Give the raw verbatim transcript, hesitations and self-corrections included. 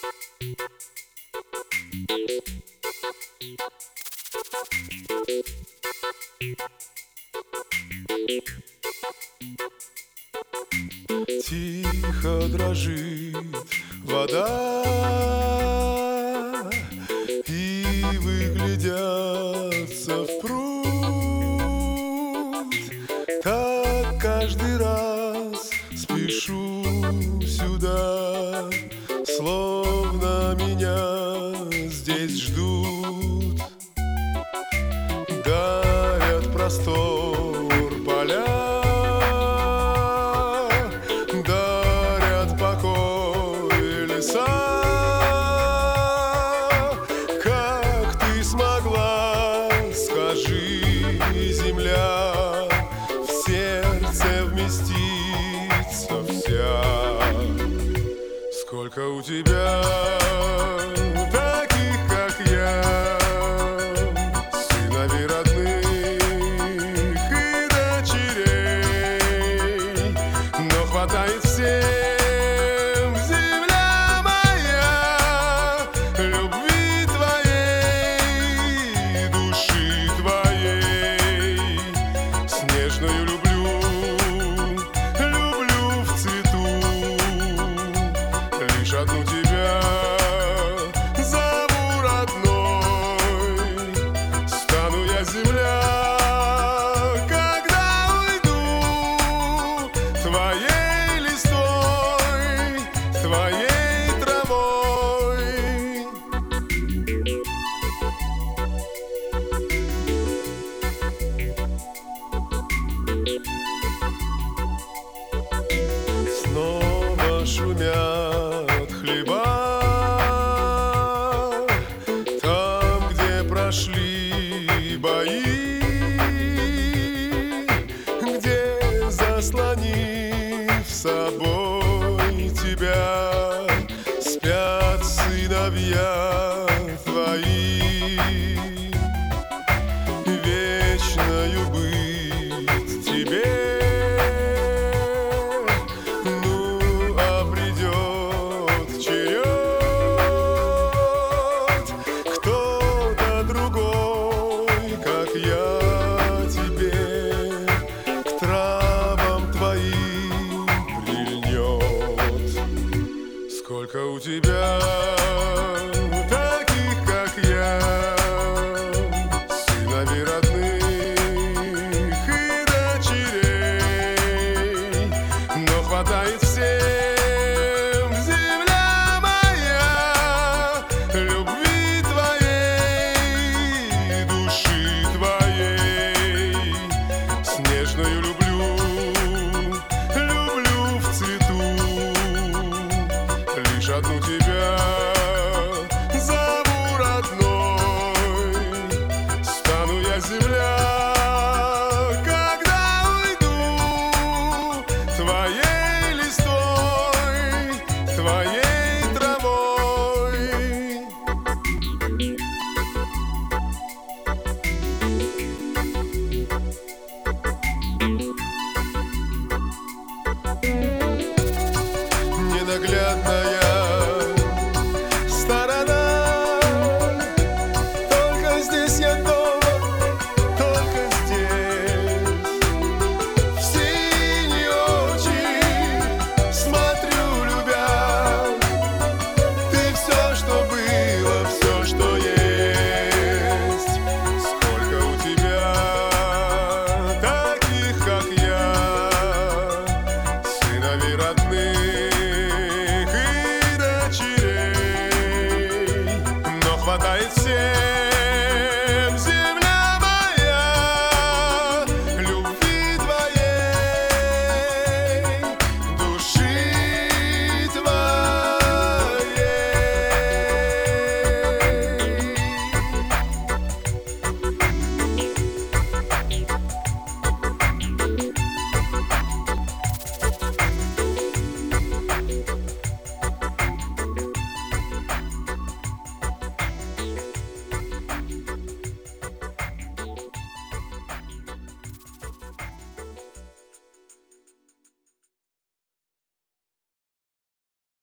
Тихо дрожит вода, и выглядятся в пруд. Так каждый раз спешу сюда, словно меня здесь ждут. Дарят простор поля, дарят покой леса. Как ты смогла, скажи, земля, в сердце вместиться вся? Сколько у тебя таких, как я, сыновей родных и дочерей, но хватает всем, земля моя, любви твоей, души твоей. Снежную люблю, люблю в цвету, лишь одну тебя зову родной. Стану я, земля, когда уйду, твоей листвой, твоей травой. Снова шумят хлеба там, где прошли бои, где, заслонив собой тебя, спят сыновья твои. Вечною быть тебе, ну а придет черед, кто-то другой, как я, тебе к травам твоим прильнет. Сколько у тебя таких, как я, сыновей родных и дочерей, но хватает всем, земля моя, любви твоей, души твоей. Снежную люблю, люблю в цвету, лишь одну тебя зову родной. Стану я, земля, когда уйду, твоей листвой, твоей